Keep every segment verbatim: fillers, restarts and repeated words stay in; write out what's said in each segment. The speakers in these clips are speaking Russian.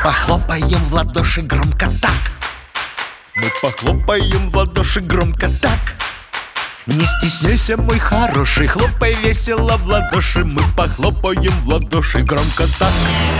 похлопаем в ладоши громко так. Мы похлопаем в ладоши громко так. Не стесняйся, мой хороший, хлопай весело в ладоши. Мы похлопаем в ладоши громко так.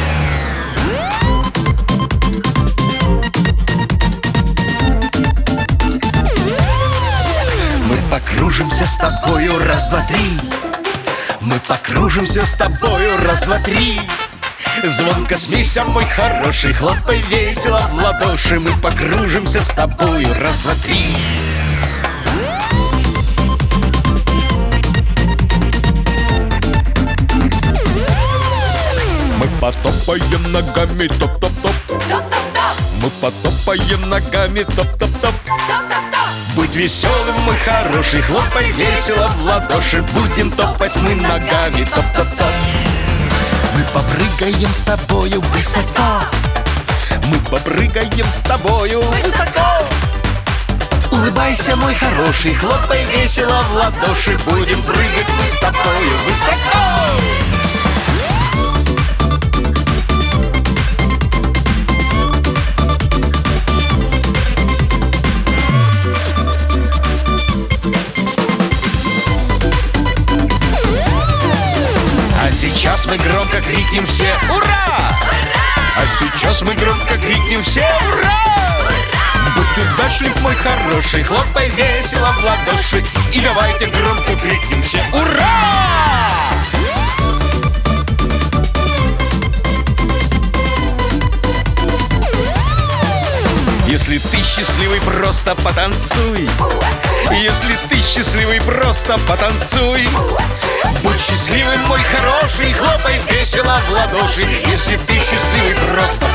Мы покружимся с тобою, раз, два, три. Мы покружимся с тобою, раз, два, три. Звонко смейся, мой хороший, хлопай весело в ладоши. Мы покружимся с тобою, раз, два, три. Мы потопаем ногами, топ-топ-топ. Мы потопаем ногами, топ-топ-топ. Будь веселым, мой хороший, хлопай весело в ладоши. Будем топать мы ногами, топ-топ-топ. Мы попрыгаем с тобою высоко. Мы попрыгаем с тобою высоко. Улыбайся, мой хороший, хлопай весело в ладоши. Будем прыгать мы с тобою высоко. Сейчас мы громко крикнем все «Ура!» А сейчас мы громко крикнем все «Ура!» Будь удачлив, мой хороший, хлопай весело в ладоши. И давайте громко крикнем все «Ура!» Если ты счастливый, просто потанцуй. Если ты счастливый, просто потанцуй. Будь счастливым, мой хороший, хлопай весело в ладоши. Если ты счастливый, просто